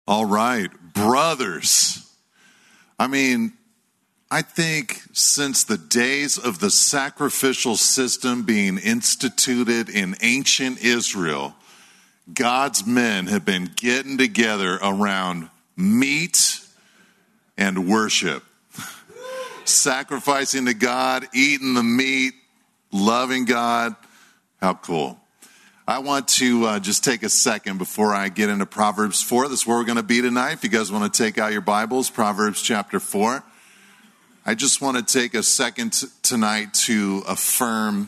All right, brothers. I think since the days of the sacrificial system being instituted in ancient Israel, God's men have been getting together around meat and worship. Sacrificing to God, eating the meat, loving God. How cool. I want to just take a second before I get into Proverbs 4. This is where we're going to be tonight. If you guys want to take out your Bibles, Proverbs chapter 4. I just want to take a second tonight to affirm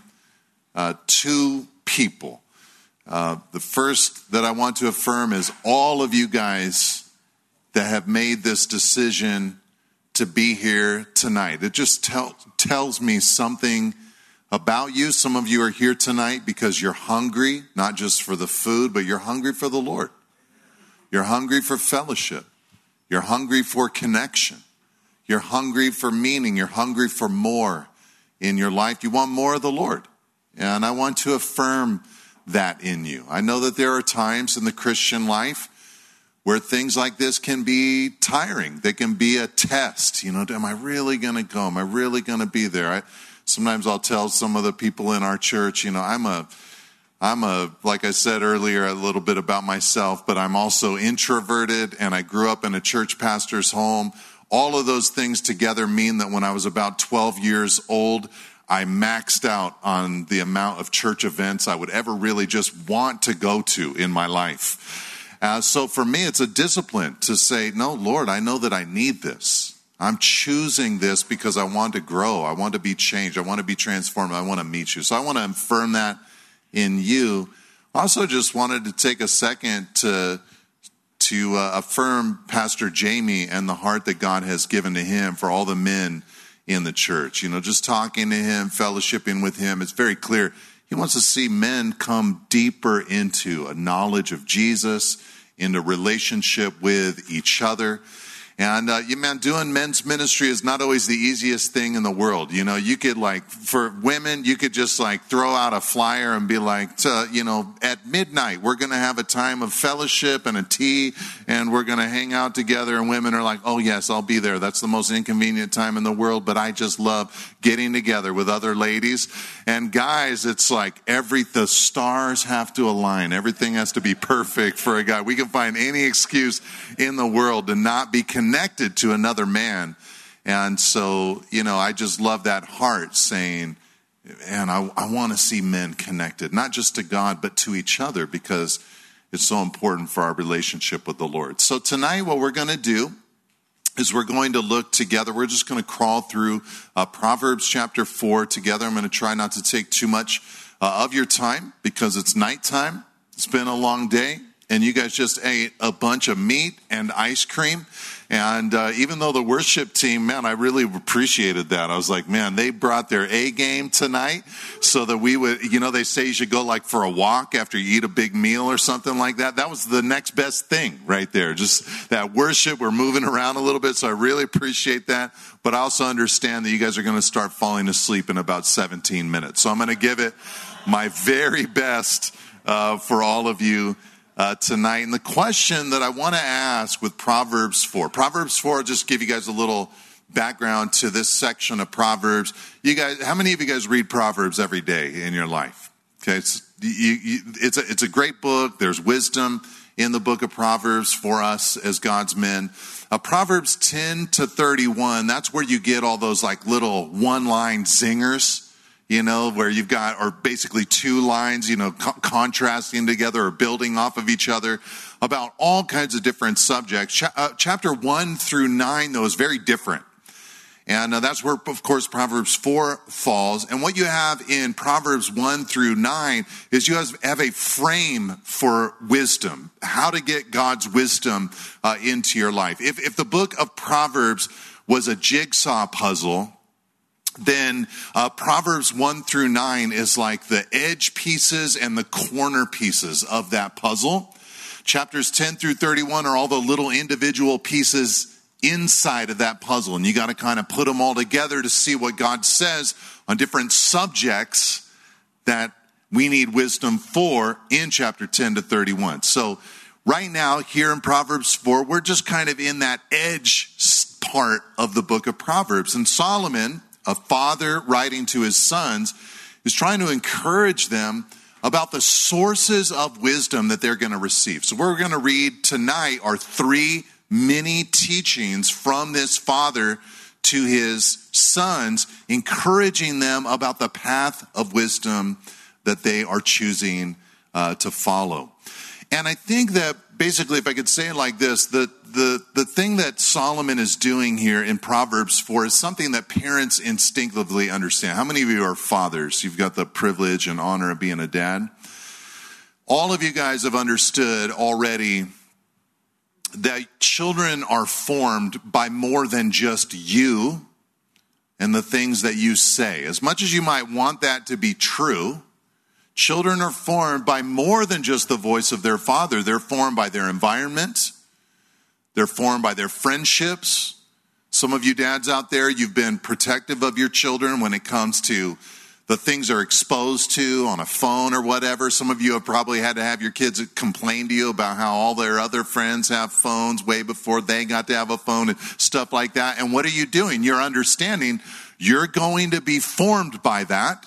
two people. The first that I want to affirm is all of you guys that have made this decision to be here tonight. It just tells me something about you. Some of you are here tonight because you're hungry, not just for the food, but you're hungry for the Lord. You're hungry for fellowship. You're hungry for connection. You're hungry for meaning. You're hungry for more in your life. You want more of the Lord. And I want to affirm that in you. I know that there are times in the Christian life where things like this can be tiring. They can be a test. Am I really going to go? Am I really going to be there? Sometimes I'll tell some of the people in our church, I'm a, like I said earlier, a little bit about myself, but I'm also introverted and I grew up in a church pastor's home. All of those things together mean that when I was about 12 years old, I maxed out on the amount of church events I would ever really just want to go to in my life. So for me, it's a discipline to say, no, Lord, I know that I need this. I'm choosing this because I want to grow. I want to be changed. I want to be transformed. I want to meet you. So I want to affirm that in you. Also just wanted to take a second to affirm Pastor Jamie and the heart that God has given to him for all the men in the church. Just talking to him, fellowshipping with him, it's very clear. He wants to see men come deeper into a knowledge of Jesus, into relationship with each other. And, doing men's ministry is not always the easiest thing in the world. You could for women, you could just throw out a flyer and be at midnight, we're going to have a time of fellowship and a tea and we're going to hang out together. And women are like, oh yes, I'll be there. That's the most inconvenient time in the world. But I just love getting together with other ladies. And guys, it's the stars have to align. Everything has to be perfect for a guy. We can find any excuse in the world to not be connected to another man. And so, I just love that heart saying, and I want to see men connected, not just to God, but to each other, because it's so important for our relationship with the Lord. So tonight, what we're going to do is we're going to look together. We're just going to crawl through Proverbs chapter 4 together. I'm going to try not to take too much of your time because it's nighttime. It's been a long day. And you guys just ate a bunch of meat and ice cream. And even though the worship team, man, I really appreciated that. I was like, man, they brought their A game tonight so that we would, they say you should go for a walk after you eat a big meal or something like that. That was the next best thing right there. Just that worship. We're moving around a little bit. So I really appreciate that. But I also understand that you guys are going to start falling asleep in about 17 minutes. So I'm going to give it my very best for all of you tonight. And the question that I want to ask with Proverbs 4, just give you guys a little background to this section of Proverbs. You guys, how many of you guys read Proverbs every day in your life? Okay, it's a great book. There's wisdom in the book of Proverbs for us as God's men. Proverbs 10 to 31, that's where you get all those little one-line zingers. Where you've got, or basically two lines, contrasting together or building off of each other about all kinds of different subjects. Chapter 1 through 9, though, is very different. And that's where, of course, Proverbs 4 falls. And what you have in Proverbs 1 through 9 is you guys have a frame for wisdom, how to get God's wisdom into your life. If the book of Proverbs was a jigsaw puzzle, then Proverbs 1 through 9 is the edge pieces and the corner pieces of that puzzle. Chapters 10 through 31 are all the little individual pieces inside of that puzzle. And you got to kind of put them all together to see what God says on different subjects that we need wisdom for in chapter 10 to 31. So right now here in Proverbs 4, we're just kind of in that edge part of the book of Proverbs. And Solomon, a father writing to his sons, is trying to encourage them about the sources of wisdom that they're going to receive. So what we're going to read tonight are 3 mini teachings from this father to his sons, encouraging them about the path of wisdom that they are choosing to follow. And I think that basically, if I could say it like this, the thing that Solomon is doing here in Proverbs 4 is something that parents instinctively understand. How many of you are fathers? You've got the privilege and honor of being a dad. All of you guys have understood already that children are formed by more than just you and the things that you say. As much as you might want that to be true, children are formed by more than just the voice of their father. They're formed by their environment. They're formed by their friendships. Some of you dads out there, you've been protective of your children when it comes to the things they're exposed to on a phone or whatever. Some of you have probably had to have your kids complain to you about how all their other friends have phones way before they got to have a phone and stuff like that. And what are you doing? You're understanding you're going to be formed by that.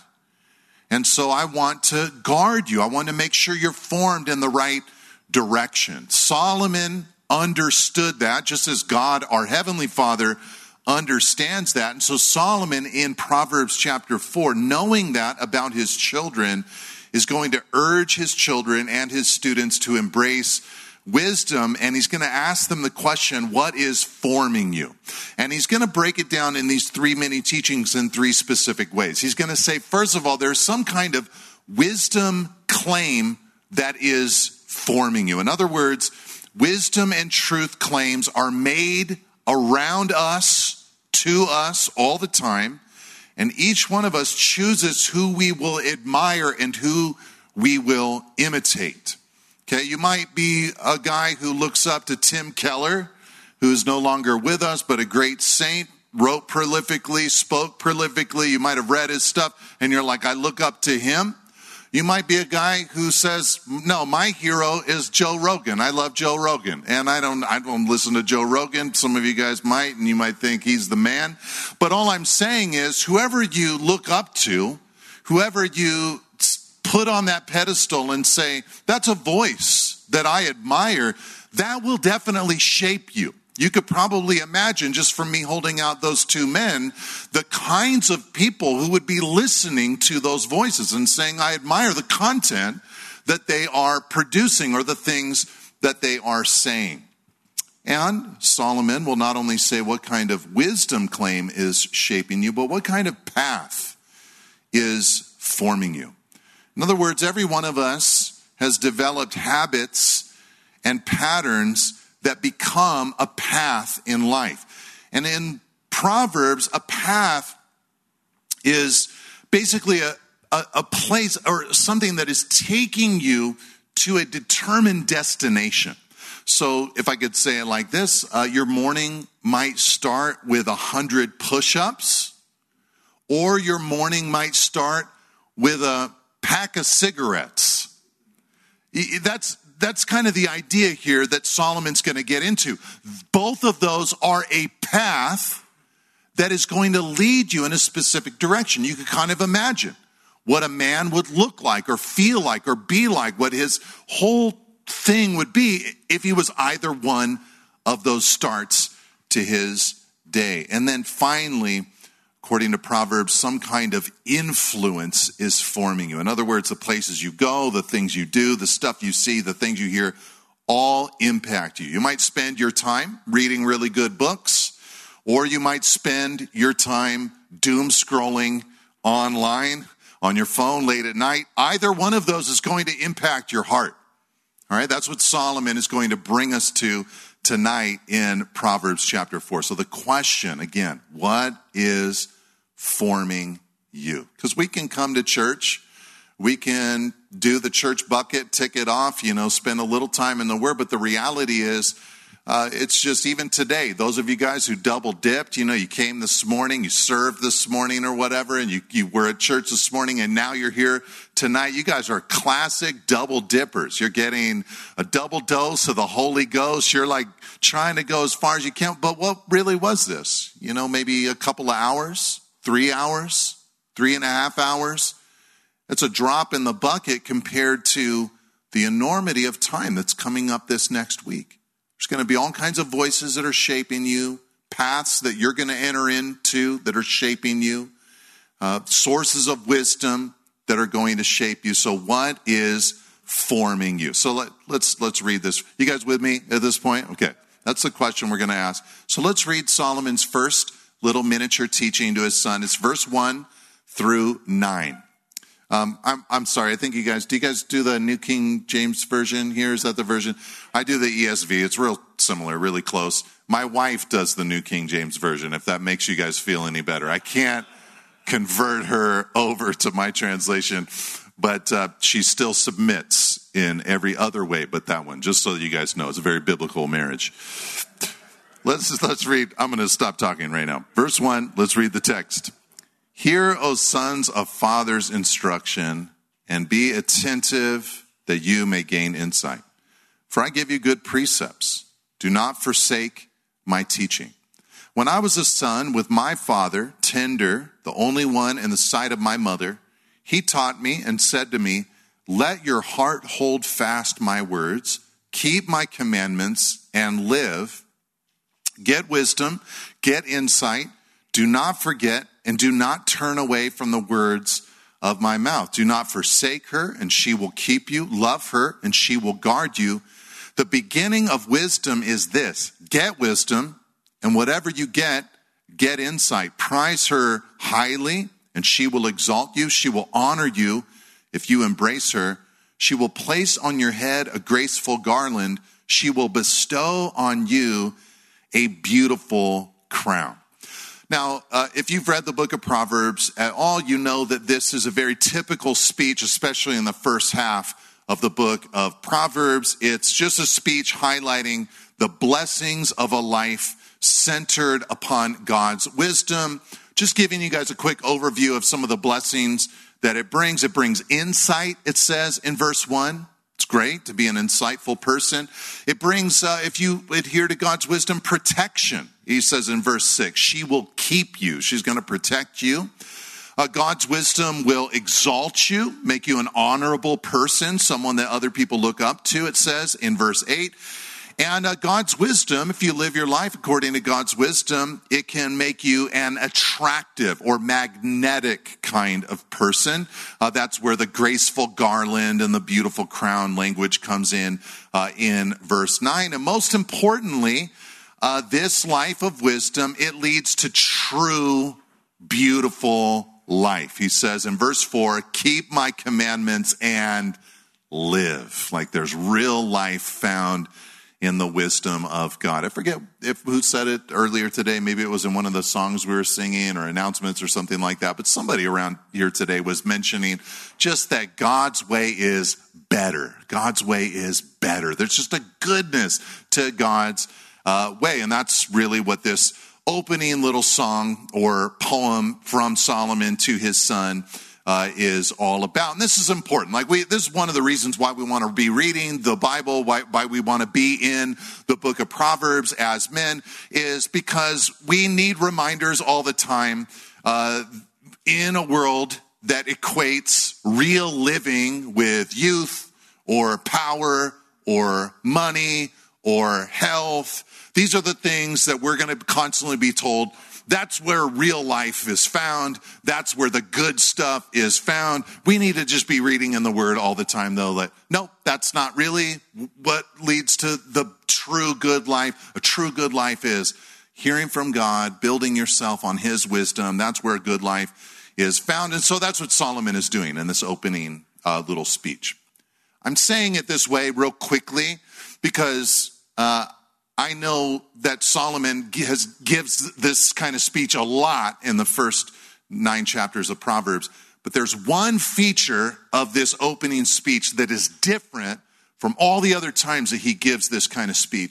And so I want to guard you. I want to make sure you're formed in the right direction. Solomon understood that, just as God, our Heavenly Father, understands that. And so Solomon in Proverbs chapter 4, knowing that about his children, is going to urge his children and his students to embrace wisdom, and he's going to ask them the question, what is forming you? And he's going to break it down in these 3 mini teachings in 3 specific ways. He's going to say, first of all, there's some kind of wisdom claim that is forming you. In other words, wisdom and truth claims are made around us, to us, all the time, and each one of us chooses who we will admire and who we will imitate. Okay, you might be a guy who looks up to Tim Keller, who's no longer with us, but a great saint, wrote prolifically, spoke prolifically. You might have read his stuff, and you're like, I look up to him. You might be a guy who says, no, my hero is Joe Rogan. I love Joe Rogan. And I don't listen to Joe Rogan. Some of you guys might, and you might think he's the man. But all I'm saying is, whoever you look up to, whoever you put on that pedestal and say, that's a voice that I admire, that will definitely shape you. You could probably imagine, just from me holding out those 2 men, the kinds of people who would be listening to those voices and saying, I admire the content that they are producing or the things that they are saying. And Solomon will not only say what kind of wisdom claim is shaping you, but what kind of path is forming you. In other words, every one of us has developed habits and patterns that become a path in life. And in Proverbs, a path is basically a place or something that is taking you to a determined destination. So if I could say it like this, your morning might start with 100 push-ups, or your morning might start with a pack of cigarettes. That's kind of the idea here that Solomon's going to get into. Both of those are a path that is going to lead you in a specific direction. You could kind of imagine what a man would look like or feel like or be like, what his whole thing would be if he was either one of those starts to his day. And then finally, according to Proverbs, some kind of influence is forming you. In other words, the places you go, the things you do, the stuff you see, the things you hear, all impact you. You might spend your time reading really good books, or you might spend your time doom scrolling online on your phone late at night. Either one of those is going to impact your heart. All right, that's what Solomon is going to bring us to tonight in Proverbs chapter 4. So the question, again, what is forming you? Because we can come to church, we can do the church bucket, tick it off, spend a little time in the Word, but the reality is It's just even today, those of you guys who double dipped, you came this morning, you served this morning or whatever, and you were at church this morning, and now you're here tonight. You guys are classic double dippers. You're getting a double dose of the Holy Ghost. You're like trying to go as far as you can. But what really was this? Maybe a couple of hours, 3 hours, 3.5 hours. It's a drop in the bucket compared to the enormity of time that's coming up this next week. There's going to be all kinds of voices that are shaping you, paths that you're going to enter into that are shaping you, sources of wisdom that are going to shape you. So what is forming you? So let's read this. You guys with me at this point? Okay, that's the question we're going to ask. So let's read Solomon's first little miniature teaching to his son. It's verse 1 through 9. I'm sorry. I think do you guys do the New King James Version here? Is that the version? I do the ESV. It's real similar, really close. My wife does the New King James Version, if that makes you guys feel any better. I can't convert her over to my translation, but she still submits in every other way but that one, just so that you guys know. It's a very biblical marriage. Let's read. I'm going to stop talking right now. Verse 1, let's read the text. Hear, O sons of fathers' instruction, and be attentive that you may gain insight. For I give you good precepts. Do not forsake my teaching. When I was a son with my father, tender, the only one in the sight of my mother, he taught me and said to me, let your heart hold fast my words, keep my commandments, and live. Get wisdom, get insight. Do not forget and do not turn away from the words of my mouth. Do not forsake her, and she will keep you. Love her, and she will guard you. The beginning of wisdom is this. Get wisdom, and whatever you get insight. Prize her highly, and she will exalt you. She will honor you if you embrace her. She will place on your head a graceful garland. She will bestow on you a beautiful crown. Now, if you've read the book of Proverbs at all, you know that this is a very typical speech, especially in the first half of the book of Proverbs. It's just a speech highlighting the blessings of a life centered upon God's wisdom. Just giving you guys a quick overview of some of the blessings that it brings. It brings insight, it says in verse 1. It's great to be an insightful person. It brings, if you adhere to God's wisdom, protection. He says in verse 6, she will keep you. She's going to protect you. God's wisdom will exalt you, make you an honorable person, someone that other people look up to, it says in verse 8. And God's wisdom, if you live your life according to God's wisdom, it can make you an attractive or magnetic kind of person. That's where the graceful garland and the beautiful crown language comes in verse 9. And most importantly, this life of wisdom, it leads to true, beautiful life. He says in verse 4, keep my commandments and live. Like there's real life found in the wisdom of God. I forget who said it earlier today. Maybe it was in one of the songs we were singing or announcements or something like that. But somebody around here today was mentioning just that God's way is better. God's way is better. There's just a goodness to God's way. And that's really what this opening little song or poem from Solomon to his son is all about. And this is important. This is one of the reasons why we want to be reading the Bible, why we want to be in the book of Proverbs as men, is because we need reminders all the time in a world that equates real living with youth or power or money or health. These are the things that we're going to constantly be told. That's where real life is found. That's where the good stuff is found. We need to just be reading in the Word all the time, though. Nope, that's not really what leads to the true good life. A true good life is hearing from God, building yourself on His wisdom. That's where good life is found. And so that's what Solomon is doing in this opening little speech. I'm saying it this way real quickly because I know that Solomon gives this kind of speech a lot in the first 9 chapters of Proverbs. But there's one feature of this opening speech that is different from all the other times that he gives this kind of speech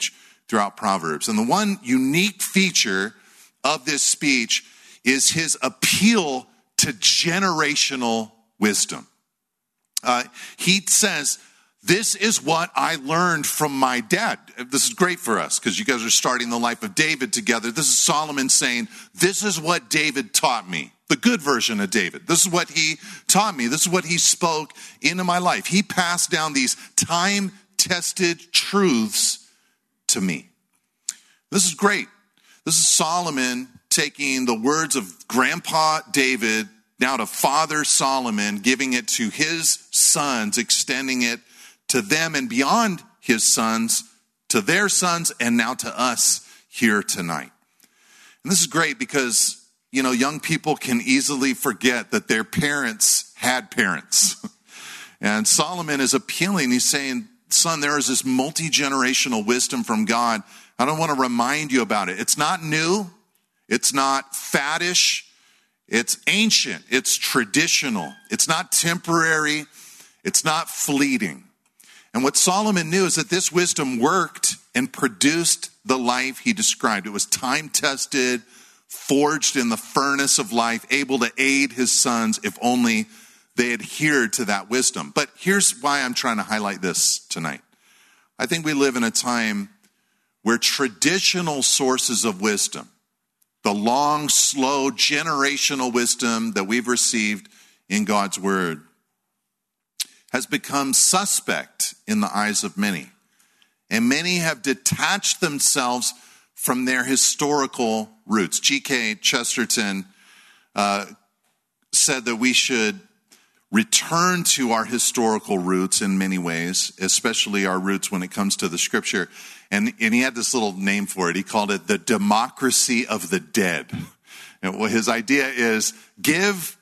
throughout Proverbs. And the one unique feature of this speech is his appeal to generational wisdom. He says, this is what I learned from my dad. This is great for us because you guys are starting the life of David together. This is Solomon saying, this is what David taught me. The good version of David. This is what he taught me. This is what he spoke into my life. He passed down these time-tested truths to me. This is great. This is Solomon taking the words of Grandpa David now to Father Solomon, giving it to his sons, extending it to them and beyond his sons, to their sons, and now to us here tonight. And this is great because, you know, young people can easily forget that their parents had parents. And Solomon is appealing. He's saying, son, there is this multi-generational wisdom from God. I don't want to remind you about it. It's not new. It's not faddish. It's ancient. It's traditional. It's not temporary. It's not fleeting. And what Solomon knew is that this wisdom worked and produced the life he described. It was time-tested, forged in the furnace of life, able to aid his sons if only they adhered to that wisdom. But here's why I'm trying to highlight this tonight. I think we live in a time where traditional sources of wisdom, the long, slow, generational wisdom that we've received in God's word, has become suspect in the eyes of many. And many have detached themselves from their historical roots. G.K. Chesterton said that we should return to our historical roots in many ways, especially our roots when it comes to the scripture. And he had this little name for it. He called it the democracy of the dead. And what his idea is, give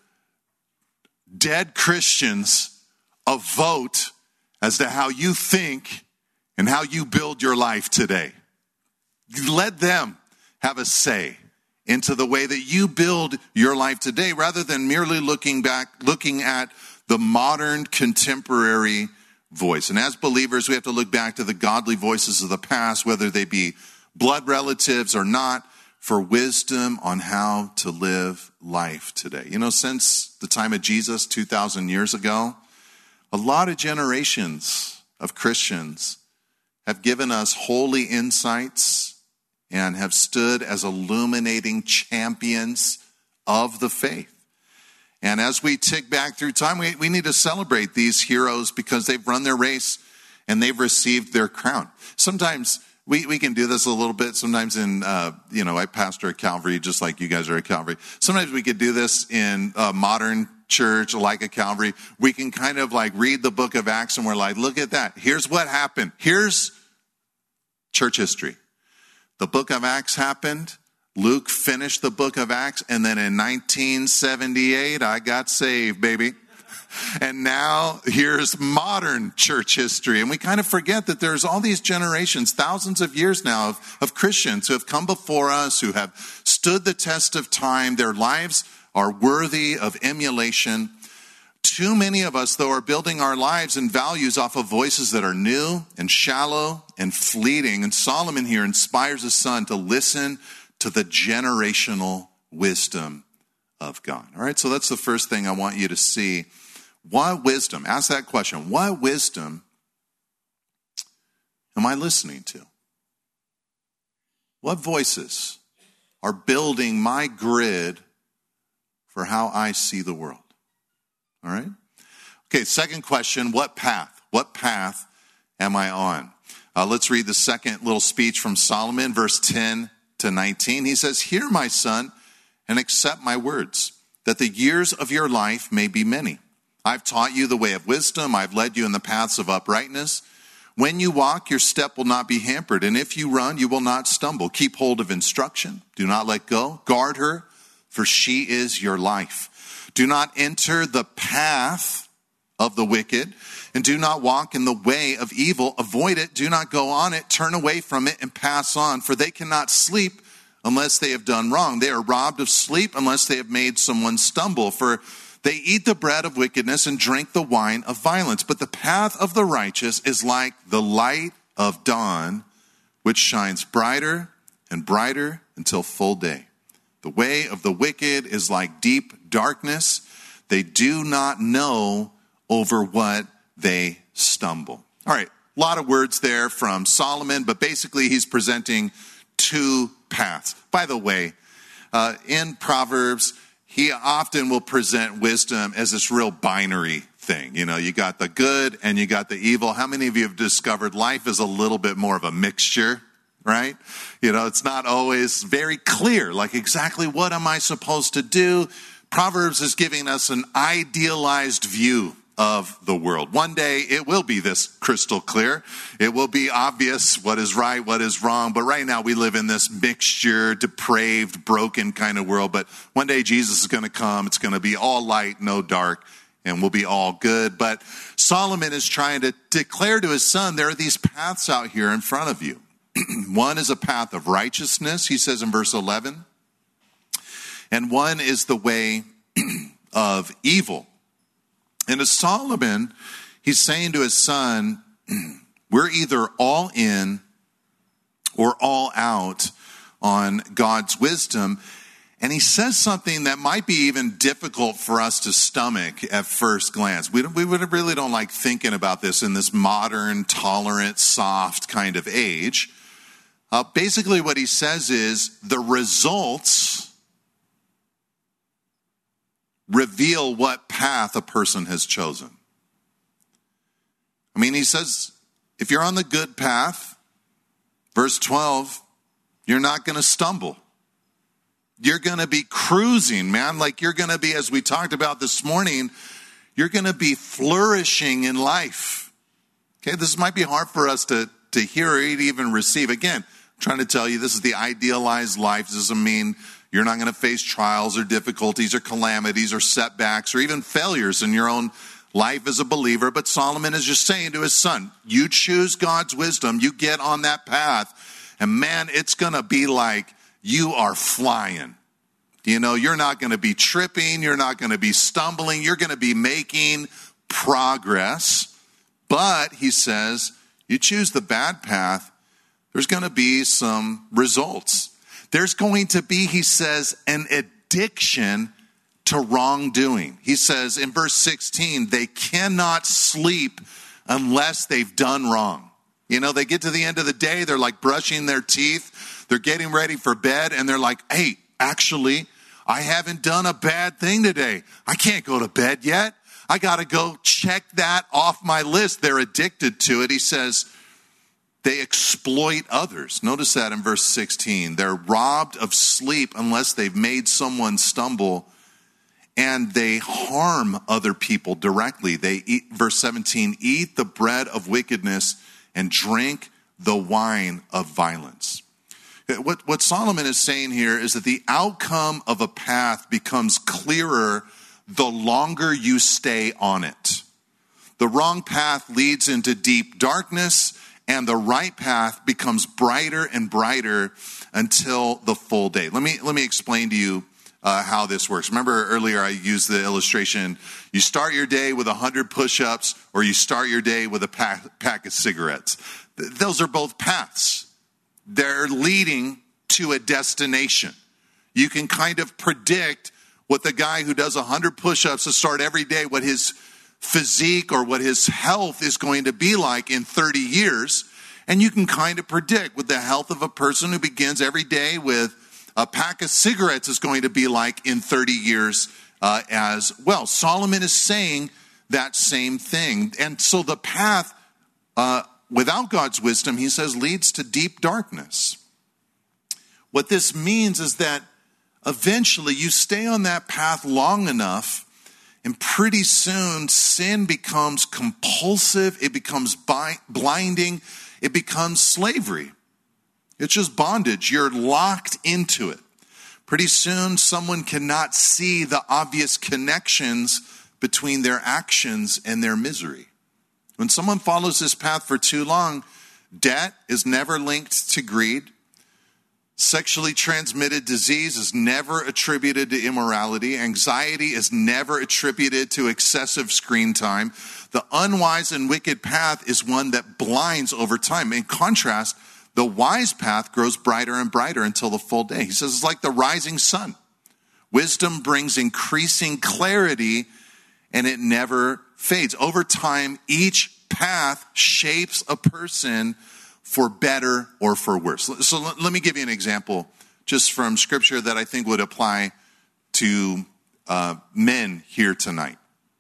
dead Christians a vote as to how you think and how you build your life today. Let them have a say into the way that you build your life today, rather than merely looking at the modern contemporary voice. And as believers, we have to look back to the godly voices of the past, whether they be blood relatives or not, for wisdom on how to live life today. You know, since the time of Jesus 2,000 years ago, a lot of generations of Christians have given us holy insights and have stood as illuminating champions of the faith. And as we tick back through time, we need to celebrate these heroes because they've run their race and they've received their crown. Sometimes we can do this a little bit. Sometimes I pastor at Calvary just like you guys are at Calvary. Sometimes we could do this in modern church like a Calvary. We can kind of like read the book of Acts and we're like, look at that. Here's what happened. Here's church history. The book of Acts happened. Luke finished the book of Acts. And then in 1978, I got saved, baby. And now here's modern church history. And we kind of forget that there's all these generations, thousands of years now of Christians who have come before us, who have stood the test of time. Their lives are worthy of emulation. Too many of us, though, are building our lives and values off of voices that are new and shallow and fleeting. And Solomon here inspires his son to listen to the generational wisdom of God. All right, so that's the first thing I want you to see. What wisdom? Ask that question. What wisdom am I listening to? What voices are building my grid for how I see the world? All right? Okay, second question, what path? What path am I on? Let's read the second little speech from Solomon, verse 10 to 19. He says, "Hear, my son, and accept my words, that the years of your life may be many. I've taught you the way of wisdom. I've led you in the paths of uprightness. When you walk, your step will not be hampered, and if you run, you will not stumble. Keep hold of instruction. Do not let go. Guard her, for she is your life. Do not enter the path of the wicked, and do not walk in the way of evil. Avoid it. Do not go on it. Turn away from it and pass on, for they cannot sleep unless they have done wrong. They are robbed of sleep unless they have made someone stumble, for they eat the bread of wickedness and drink the wine of violence. But the path of the righteous is like the light of dawn, which shines brighter and brighter until full day. The way of the wicked is like deep darkness. They do not know over what they stumble. All right, a lot of words there from Solomon, but basically he's presenting two paths. By the way, in Proverbs, he often will present wisdom as this real binary thing. You know, you got the good and you got the evil. How many of you have discovered life is a little bit more of a mixture, right? You know, it's not always very clear, like exactly what am I supposed to do? Proverbs is giving us an idealized view of the world. One day it will be this crystal clear. It will be obvious what is right, what is wrong. But right now we live in this mixture, depraved, broken kind of world. But one day Jesus is going to come. It's going to be all light, no dark, and we'll be all good. But Solomon is trying to declare to his son, there are these paths out here in front of you. One is a path of righteousness, he says in verse 11. And one is the way of evil. And as Solomon, he's saying to his son, we're either all in or all out on God's wisdom. And he says something that might be even difficult for us to stomach at first glance. We really don't like thinking about this in this modern, tolerant, soft kind of age. Basically what he says is the results reveal what path a person has chosen. I mean, he says, if you're on the good path, verse 12, you're not going to stumble. You're going to be cruising, man. Like you're going to be, as we talked about this morning, you're going to be flourishing in life. Okay, this might be hard for us to hear or even receive. Again, I'm trying to tell you, this is the idealized life. This doesn't mean you're not going to face trials or difficulties or calamities or setbacks or even failures in your own life as a believer. But Solomon is just saying to his son, you choose God's wisdom, you get on that path, and man, it's going to be like you are flying. You know, you're not going to be tripping, you're not going to be stumbling, you're going to be making progress. But, he says, you choose the bad path, there's going to be some results. There's going to be, he says, an addiction to wrongdoing. He says in verse 16, they cannot sleep unless they've done wrong. You know, they get to the end of the day, they're like brushing their teeth, they're getting ready for bed, and they're like, hey, actually, I haven't done a bad thing today. I can't go to bed yet. I got to go check that off my list. They're addicted to it. He says, they exploit others. Notice that in verse 16. They're robbed of sleep unless they've made someone stumble, and they harm other people directly. They eat, verse 17, eat the bread of wickedness and drink the wine of violence. What Solomon is saying here is that the outcome of a path becomes clearer the longer you stay on it. The wrong path leads into deep darkness, and the right path becomes brighter and brighter until the full day. Let me explain to you how this works. Remember earlier I used the illustration, you start your day with 100 push-ups or you start your day with a pack of cigarettes. Those are both paths. They're leading to a destination. You can kind of predict what the guy who does 100 push-ups to start every day, what his physique or what his health is going to be like in 30 years. And you can kind of predict what the health of a person who begins every day with a pack of cigarettes is going to be like in 30 years as well. Solomon is saying that same thing. And so the path without God's wisdom, he says, leads to deep darkness. What this means is that eventually you stay on that path long enough, and pretty soon sin becomes compulsive, it becomes blinding, it becomes slavery. It's just bondage. You're locked into it. Pretty soon someone cannot see the obvious connections between their actions and their misery. When someone follows this path for too long, debt is never linked to greed. Sexually transmitted disease is never attributed to immorality. Anxiety is never attributed to excessive screen time. The unwise and wicked path is one that blinds over time. In contrast, The wise path grows brighter and brighter until the full day. He says it's like the rising sun. Wisdom brings increasing clarity, and it never fades. Over time, each path shapes a person for better or for worse. So let me give you an example just from Scripture that I think would apply to men here tonight.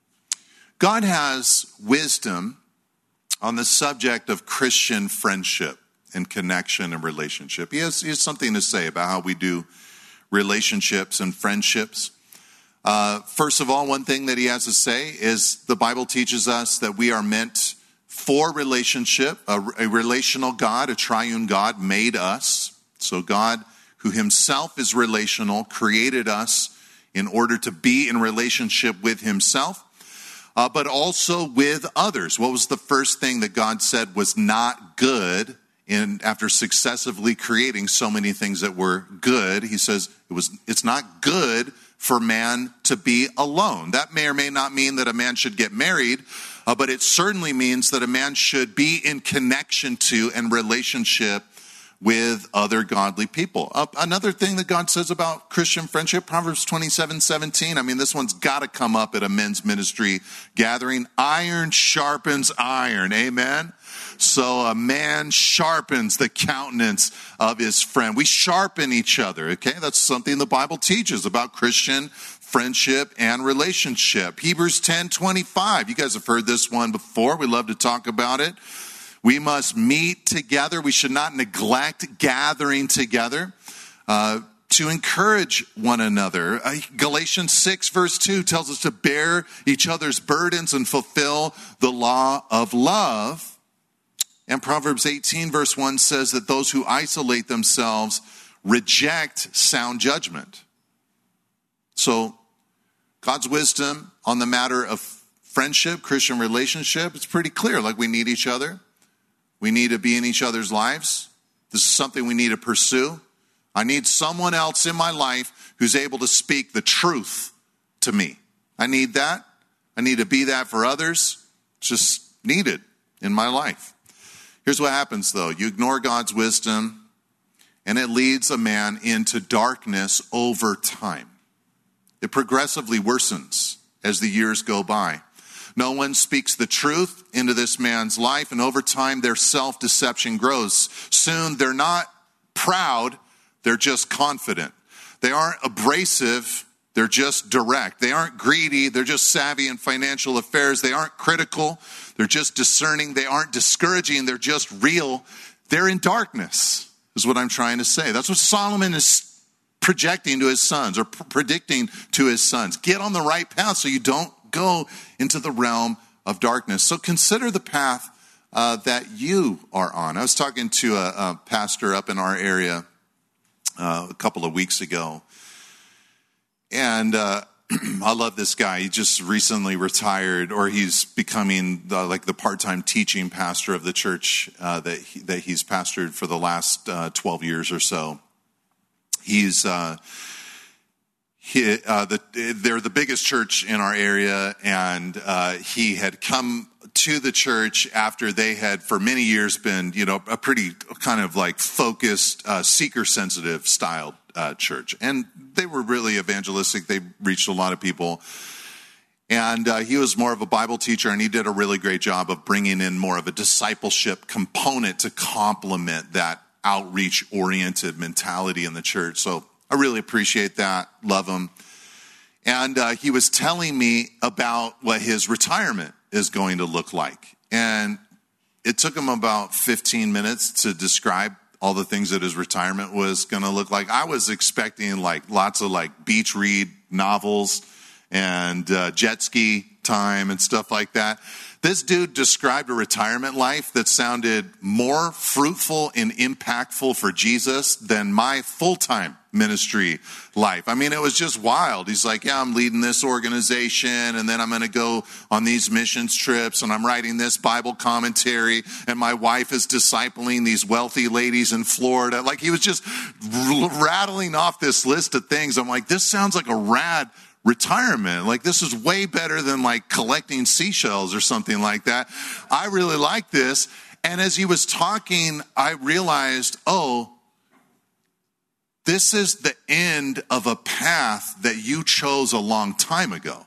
God has wisdom on the subject of Christian friendship and connection and relationship. He has something to say about how we do relationships and friendships. First of all, one thing that he has to say is the Bible teaches us that we are meant for relationship. A relational God, a triune God, made us. So God, who himself is relational, created us in order to be in relationship with himself, but also with others. What was the first thing that God said was not good after successively creating so many things that were good? He says it's not good for man to be alone. That may or may not mean that a man should get married, but it certainly means that a man should be in connection to and relationship with other godly people. Another thing that God says about Christian friendship, Proverbs 27:17. I mean, this one's got to come up at a men's ministry gathering. Iron sharpens iron. Amen. So a man sharpens the countenance of his friend. We sharpen each other. Okay, that's something the Bible teaches about Christian friendship and relationship. Hebrews 10:25. You guys have heard this one before. We love to talk about it. We must meet together. We should not neglect gathering together to encourage one another. Galatians 6:2 tells us to bear each other's burdens and fulfill the law of love. And Proverbs 18:1 says that those who isolate themselves reject sound judgment. So God's wisdom on the matter of friendship, Christian relationship, it's pretty clear. Like, we need each other. We need to be in each other's lives. This is something we need to pursue. I need someone else in my life who's able to speak the truth to me. I need that. I need to be that for others. It's just needed in my life. Here's what happens, though. You ignore God's wisdom, and it leads a man into darkness over time. It progressively worsens as the years go by. No one speaks the truth into this man's life, and over time their self-deception grows. Soon they're not proud, they're just confident. They aren't abrasive, they're just direct. They aren't greedy, they're just savvy in financial affairs. They aren't critical, they're just discerning. They aren't discouraging, they're just real. They're in darkness, is what I'm trying to say. That's what Solomon is projecting to his sons, or predicting to his sons. Get on the right path so you don't go into the realm of darkness. So consider the path that you are on. I was talking to a pastor up in our area a couple of weeks ago, and I love this guy. He just recently retired, or he's becoming like the part-time teaching pastor of the church that he's pastored for the last 12 years or so. They're the biggest church in our area, and he had come to the church after they had for many years been, a pretty kind of like focused, seeker-sensitive styled church. And they were really evangelistic. They reached a lot of people. And he was more of a Bible teacher, and he did a really great job of bringing in more of a discipleship component to complement that outreach-oriented mentality in the church. So I really appreciate that, love him. And he was telling me about what his retirement is going to look like. And it took him about 15 minutes to describe all the things that his retirement was going to look like. I was expecting like lots of like beach read novels and jet ski time and stuff like that. This dude described a retirement life that sounded more fruitful and impactful for Jesus than my full-time ministry life. I mean, it was just wild. He's like, yeah, I'm leading this organization, and then I'm going to go on these missions trips, and I'm writing this Bible commentary, and my wife is discipling these wealthy ladies in Florida. Like, he was just rattling off this list of things. I'm like, this sounds like a rad retirement. Like, this is way better than like collecting seashells or something like that. I really like this. And as he was talking, I realized, this is the end of a path that you chose a long time ago.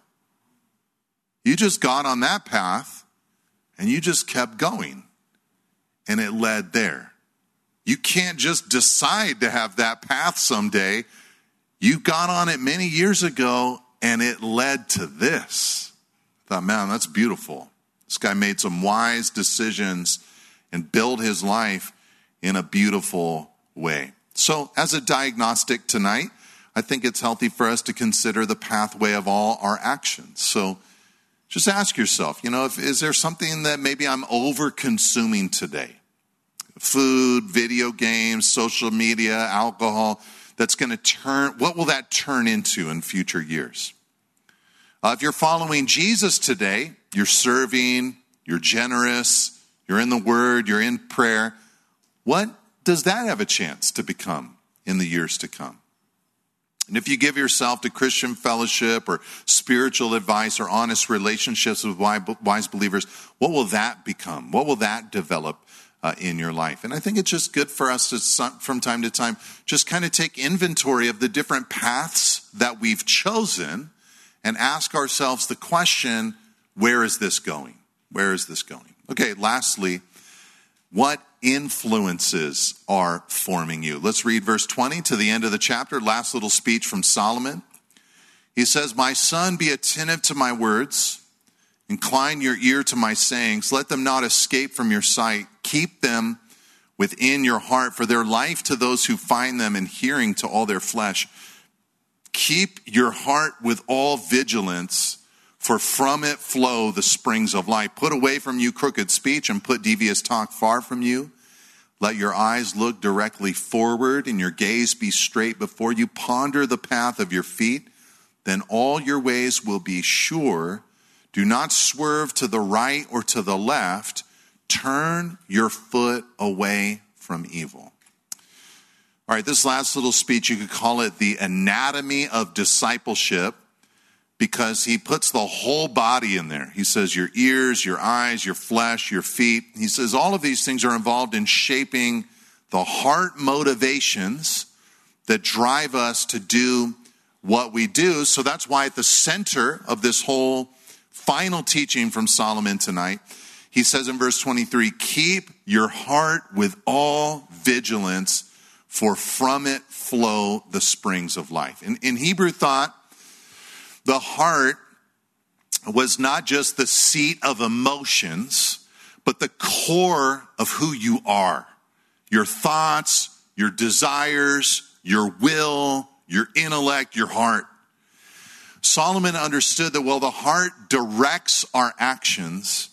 You just got on that path and you just kept going and it led there. You can't just decide to have that path someday. You got on it many years ago and it led to this. I thought, man, that's beautiful. This guy made some wise decisions and built his life in a beautiful way. So as a diagnostic tonight, I think it's healthy for us to consider the pathway of all our actions. So just ask yourself, is there something that maybe I'm over-consuming today? Food, video games, social media, alcohol, that's going to what will that turn into in future years? If you're following Jesus today, you're serving, you're generous, you're in the Word, you're in prayer, what does that have a chance to become in the years to come? And if you give yourself to Christian fellowship or spiritual advice or honest relationships with wise believers, what will that become? What will that develop in your life? And I think it's just good for us to, from time to time, just kind of take inventory of the different paths that we've chosen and ask ourselves the question, where is this going? Where is this going? Okay, lastly, what influences are forming you? Let's read verse 20 to the end of the chapter, last little speech from Solomon. He says, "My son, be attentive to my words. Incline your ear to my sayings. Let them not escape from your sight. Keep them within your heart, for their life to those who find them and hearing to all their flesh. Keep your heart with all vigilance, for from it flow the springs of life. Put away from you crooked speech and put devious talk far from you. Let your eyes look directly forward and your gaze be straight before you. Ponder the path of your feet, then all your ways will be sure. Do not swerve to the right or to the left. Turn your foot away from evil." All right, this last little speech, you could call it the anatomy of discipleship, because he puts the whole body in there. He says your ears, your eyes, your flesh, your feet. He says all of these things are involved in shaping the heart motivations that drive us to do what we do. So that's why at the center of this whole final teaching from Solomon tonight, he says in verse 23, "Keep your heart with all vigilance, for from it flow the springs of life." In Hebrew thought, the heart was not just the seat of emotions, but the core of who you are. Your thoughts, your desires, your will, your intellect, your heart. Solomon understood that while the heart directs our actions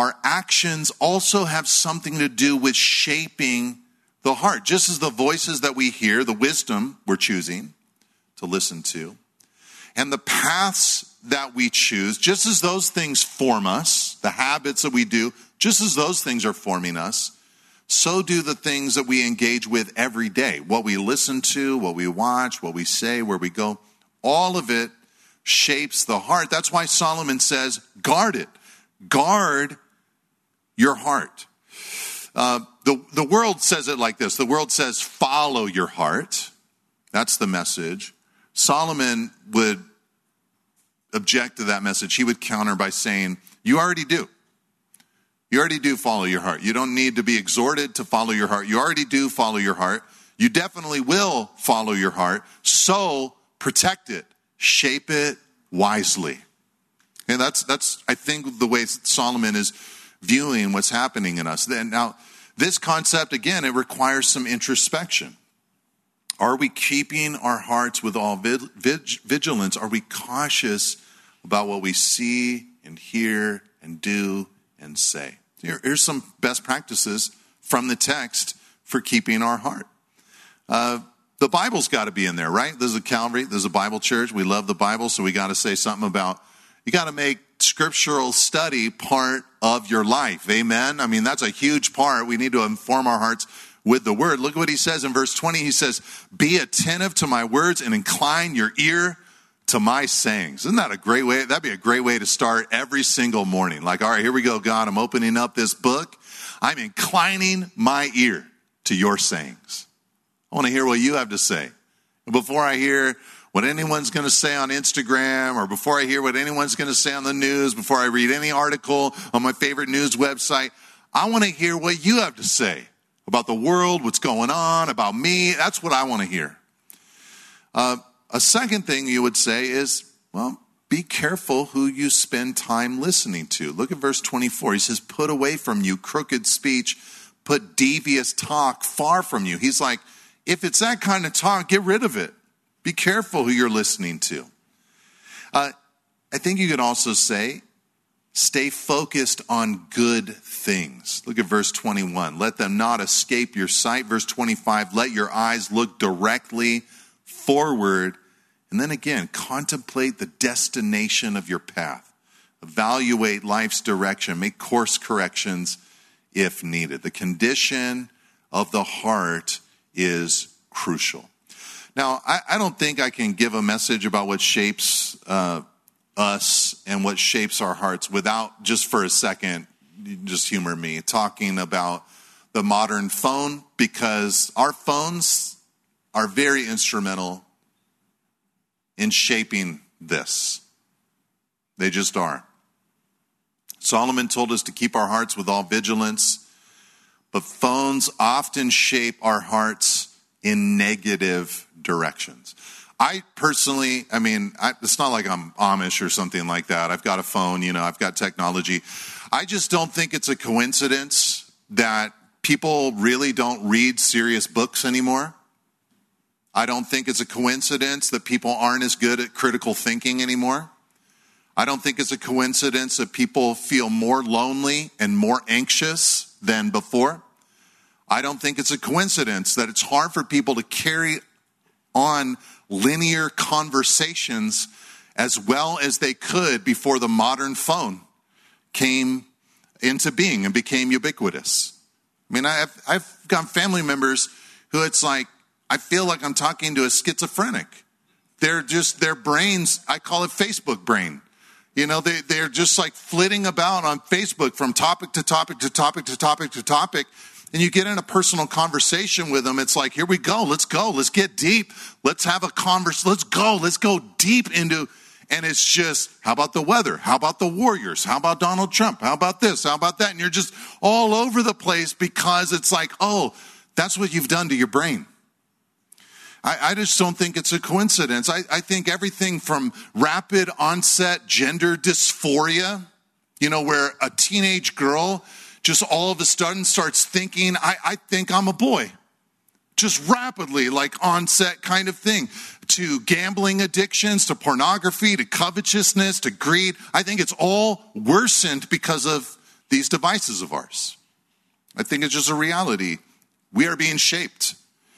also have something to do with shaping the heart. Just as the voices that we hear, the wisdom we're choosing to listen to, and the paths that we choose, just as those things form us, the habits that we do, just as those things are forming us, so do the things that we engage with every day. What we listen to, what we watch, what we say, where we go, all of it shapes the heart. That's why Solomon says, guard it. Guard your heart. The world says it like this. The world says, follow your heart. That's the message. Solomon would object to that message. He would counter by saying, you already do. You already do follow your heart. You don't need to be exhorted to follow your heart. You already do follow your heart. You definitely will follow your heart. So protect it. Shape it wisely. And that's I think, the way Solomon is viewing what's happening in us. Now, this concept, again, it requires some introspection. Are we keeping our hearts with all vigilance? Are we cautious about what we see and hear and do and say? Here's some best practices from the text for keeping our heart. The Bible's got to be in there, right? There's a Calvary, there's a Bible church. We love the Bible, so we got to say something about, you got to make scriptural study part of your life. Amen? I mean, that's a huge part. We need to inform our hearts with the word. Look at what he says in verse 20. He says, be attentive to my words and incline your ear to my sayings. Isn't that a great way? That'd be a great way to start every single morning. Like, all right, here we go, God. I'm opening up this book. I'm inclining my ear to your sayings. I want to hear what you have to say. And before I hear what anyone's going to say on Instagram, or before I hear what anyone's going to say on the news, before I read any article on my favorite news website, I want to hear what you have to say about the world, what's going on, about me. That's what I want to hear. A second thing you would say is, well, be careful who you spend time listening to. Look at verse 24. He says, put away from you crooked speech, put devious talk far from you. He's like, if it's that kind of talk, get rid of it. Be careful who you're listening to. I think you could also say, stay focused on good things. Look at verse 21. Let them not escape your sight. Verse 25, let your eyes look directly forward. And then again, contemplate the destination of your path. Evaluate life's direction. Make course corrections if needed. The condition of the heart is crucial. Now, I don't think I can give a message about what shapes us and what shapes our hearts without, just for a second, just humor me, talking about the modern phone, because our phones are very instrumental in shaping this. They just are. Solomon told us to keep our hearts with all vigilance, but phones often shape our hearts in negative directions. I personally, it's not like I'm Amish or something like that. I've got a phone, I've got technology. I just don't think it's a coincidence that people really don't read serious books anymore. I don't think it's a coincidence that people aren't as good at critical thinking anymore. I don't think it's a coincidence that people feel more lonely and more anxious than before. I don't think it's a coincidence that it's hard for people to carry on linear conversations as well as they could before the modern phone came into being and became ubiquitous. I've got family members who it's like, I feel like I'm talking to a schizophrenic. Their brains, I call it Facebook brain. They're just like flitting about on Facebook from topic to topic to topic to topic to topic. And you get in a personal conversation with them. It's like, here we go. Let's get deep. Let's have a let's go deep into, and it's just, how about the weather? How about the Warriors? How about Donald Trump? How about this? How about that? And you're just all over the place because it's like, oh, that's what you've done to your brain. I just don't think it's a coincidence. I think everything from rapid onset gender dysphoria, where a teenage girl just all of a sudden starts thinking, I think I'm a boy. Just rapidly, like onset kind of thing. To gambling addictions, to pornography, to covetousness, to greed. I think it's all worsened because of these devices of ours. I think it's just a reality. We are being shaped.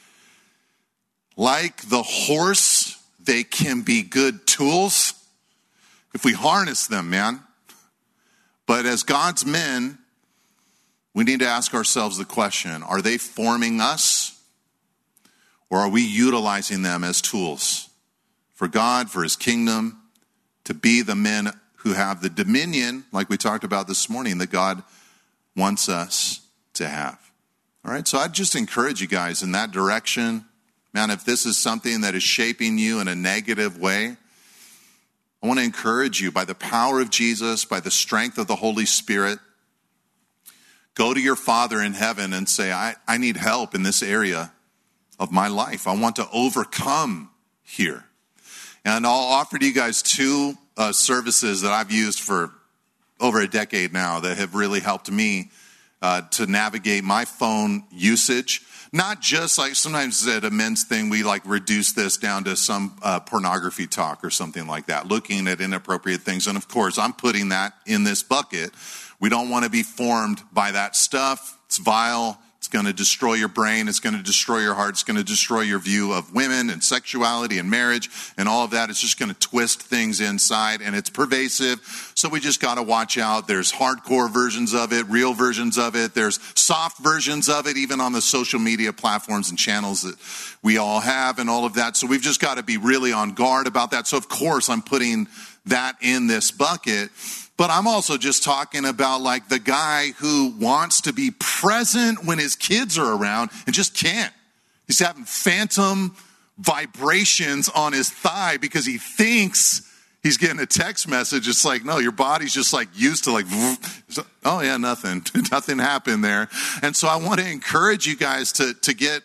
Like the horse, they can be good tools if we harness them, man. But as God's men, we need to ask ourselves the question, are they forming us, or are we utilizing them as tools for God, for his kingdom, to be the men who have the dominion, like we talked about this morning, that God wants us to have? All right, so I'd just encourage you guys in that direction. Man, if this is something that is shaping you in a negative way, I want to encourage you by the power of Jesus, by the strength of the Holy Spirit, go to your Father in heaven and say, I need help in this area of my life. I want to overcome here. And I'll offer to you guys two services that I've used for over a decade now that have really helped me to navigate my phone usage. Not just like sometimes at a men's thing, we like reduce this down to some pornography talk or something like that, looking at inappropriate things. And of course, I'm putting that in this bucket. We don't want to be formed by that stuff. It's vile. It's going to destroy your brain. It's going to destroy your heart. It's going to destroy your view of women and sexuality and marriage and all of that. It's just going to twist things inside, and it's pervasive. So we just got to watch out. There's hardcore versions of it, real versions of it. There's soft versions of it, even on the social media platforms and channels that we all have and all of that. So we've just got to be really on guard about that. So of course I'm putting that in this bucket. But I'm also just talking about like the guy who wants to be present when his kids are around and just can't. He's having phantom vibrations on his thigh because he thinks he's getting a text message. It's like, no, your body's just like used to like, oh yeah, nothing happened there. And so I want to encourage you guys to get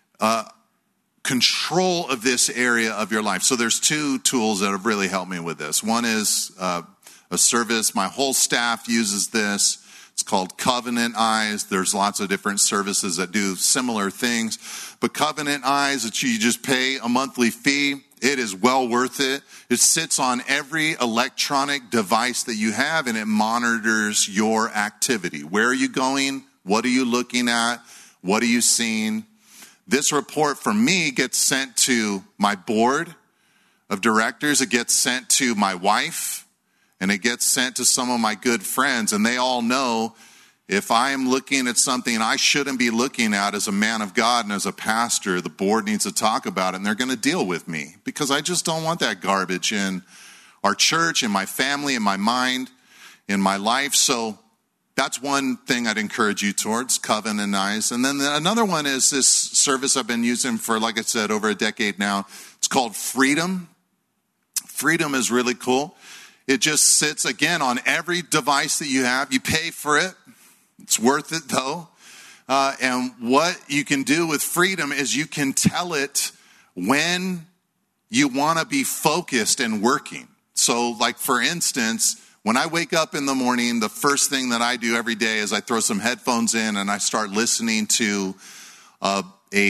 control of this area of your life. So there's two tools that have really helped me with this. One is a service. My whole staff uses this. It's called Covenant Eyes. There's lots of different services that do similar things. But Covenant Eyes, you just pay a monthly fee. It is well worth it. It sits on every electronic device that you have, and it monitors your activity. Where are you going? What are you looking at? What are you seeing? This report from me gets sent to my board of directors. It gets sent to my wife. And it gets sent to some of my good friends, and they all know if I am looking at something I shouldn't be looking at as a man of God and as a pastor, the board needs to talk about it, and they're going to deal with me because I just don't want that garbage in our church, in my family, in my mind, in my life. So that's one thing I'd encourage you towards, Covenant Eyes. And then another one is this service I've been using for, like I said, over a decade now. It's called Freedom. Freedom is really cool. It just sits, again, on every device that you have. You pay for it. It's worth it, though. And what you can do with Freedom is you can tell it when you want to be focused and working. So, like, for instance, when I wake up in the morning, the first thing that I do every day is I throw some headphones in and I start listening to a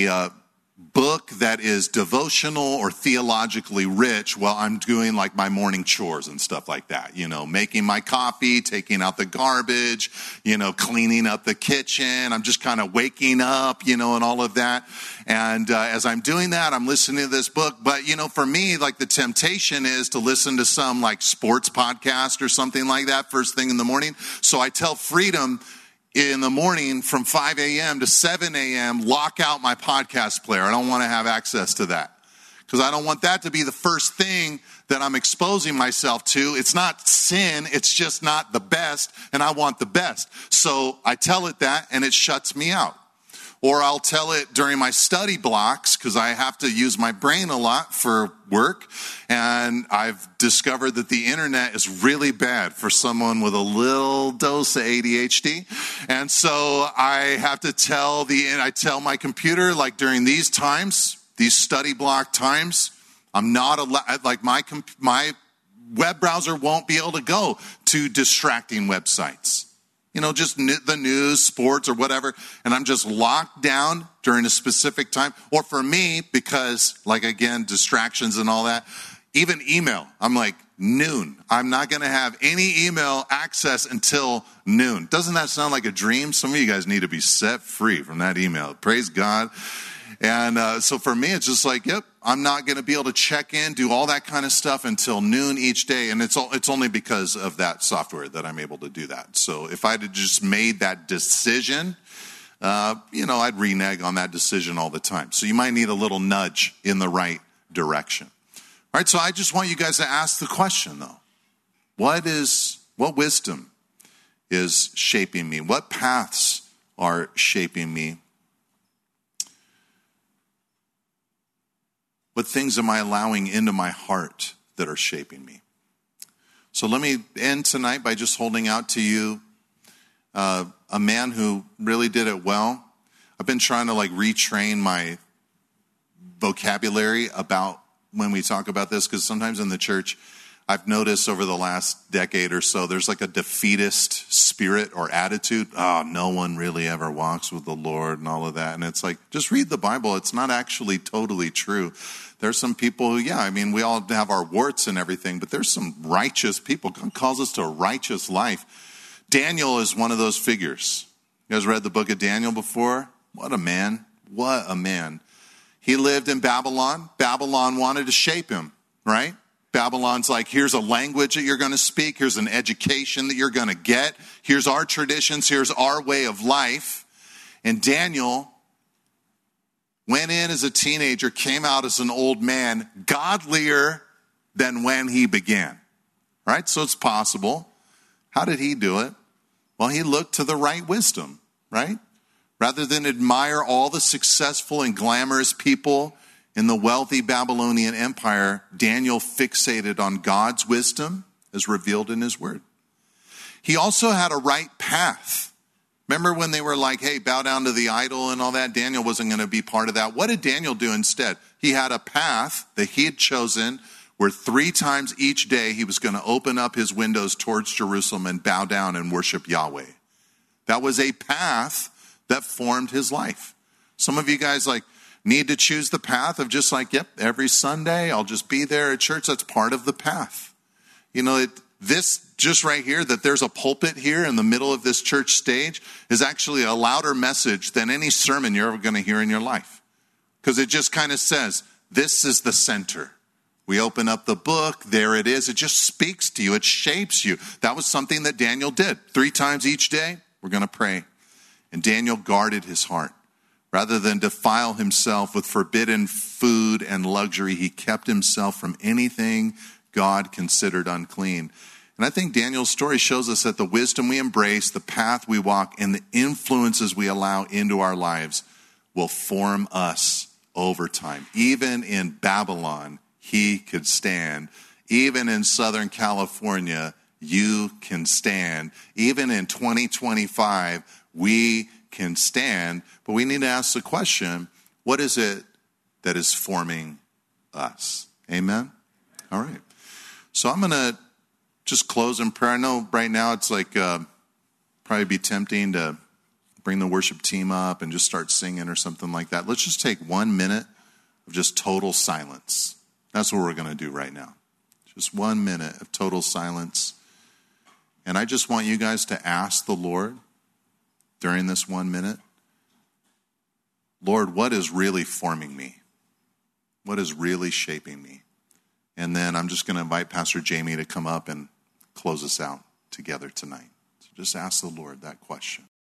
book that is devotional or theologically rich while I'm doing like my morning chores and stuff like that, making my coffee, taking out the garbage, cleaning up the kitchen. I'm just kind of waking up, and all of that. And as I'm doing that, I'm listening to this book. But, for me, like the temptation is to listen to some like sports podcast or something like that first thing in the morning. So I tell Freedom, in the morning from 5 a.m. to 7 a.m., lock out my podcast player. I don't want to have access to that because I don't want that to be the first thing that I'm exposing myself to. It's not sin. It's just not the best, and I want the best. So I tell it that, and it shuts me out. Or I'll tell it during my study blocks because I have to use my brain a lot for work. And I've discovered that the internet is really bad for someone with a little dose of ADHD. And so I have to tell my computer, like during these times, these study block times, I'm not allowed, like my web browser won't be able to go to distracting websites. Just the news, sports, or whatever. And I'm just locked down during a specific time. Or for me, because, like, again, distractions and all that, even email, I'm like, noon. I'm not going to have any email access until noon. Doesn't that sound like a dream? Some of you guys need to be set free from that email. Praise God. And so for me, it's just like, yep, I'm not going to be able to check in, do all that kind of stuff until noon each day. And it's only because of that software that I'm able to do that. So if I had just made that decision, I'd renege on that decision all the time. So you might need a little nudge in the right direction. All right, so I just want you guys to ask the question, though. What wisdom is shaping me? What paths are shaping me? What things am I allowing into my heart that are shaping me? So let me end tonight by just holding out to you a man who really did it well. I've been trying to retrain my vocabulary about when we talk about this, because sometimes in the church, I've noticed over the last decade or so, there's like a defeatist spirit or attitude. Oh, no one really ever walks with the Lord and all of that. And it's like, just read the Bible. It's not actually totally true. There's some people who, we all have our warts and everything, but there's some righteous people. God calls us to a righteous life. Daniel is one of those figures. You guys read the book of Daniel before? What a man. What a man. He lived in Babylon. Babylon wanted to shape him, right? Babylon's like, here's a language that you're going to speak. Here's an education that you're going to get. Here's our traditions. Here's our way of life. And Daniel went in as a teenager, came out as an old man, godlier than when he began, right? So it's possible. How did he do it? Well, he looked to the right wisdom, right? Rather than admire all the successful and glamorous people in the wealthy Babylonian Empire, Daniel fixated on God's wisdom as revealed in his word. He also had a right path. Remember when they were like, hey, bow down to the idol and all that? Daniel wasn't going to be part of that. What did Daniel do instead? He had a path that he had chosen where 3 times each day he was going to open up his windows towards Jerusalem and bow down and worship Yahweh. That was a path that formed his life. Some of you guys need to choose the path of just every Sunday I'll just be there at church. That's part of the path. This just right here, that there's a pulpit here in the middle of this church stage, is actually a louder message than any sermon you're ever going to hear in your life. Because it just kind of says, this is the center. We open up the book, there it is. It just speaks to you. It shapes you. That was something that Daniel did. 3 times each day, we're going to pray. And Daniel guarded his heart. Rather than defile himself with forbidden food and luxury, he kept himself from anything God considered unclean. And I think Daniel's story shows us that the wisdom we embrace, the path we walk, and the influences we allow into our lives will form us over time. Even in Babylon, he could stand. Even in Southern California, you can stand. Even in 2025, we can stand. But we need to ask the question, what is it that is forming us? Amen? All right. So I'm going to just close in prayer. I know right now it's probably be tempting to bring the worship team up and just start singing or something like that. Let's just take 1 minute of just total silence. That's what we're going to do right now. Just 1 minute of total silence. And I just want you guys to ask the Lord during this 1 minute, Lord, what is really forming me? What is really shaping me? And then I'm just going to invite Pastor Jamie to come up and close us out together tonight. So just ask the Lord that question.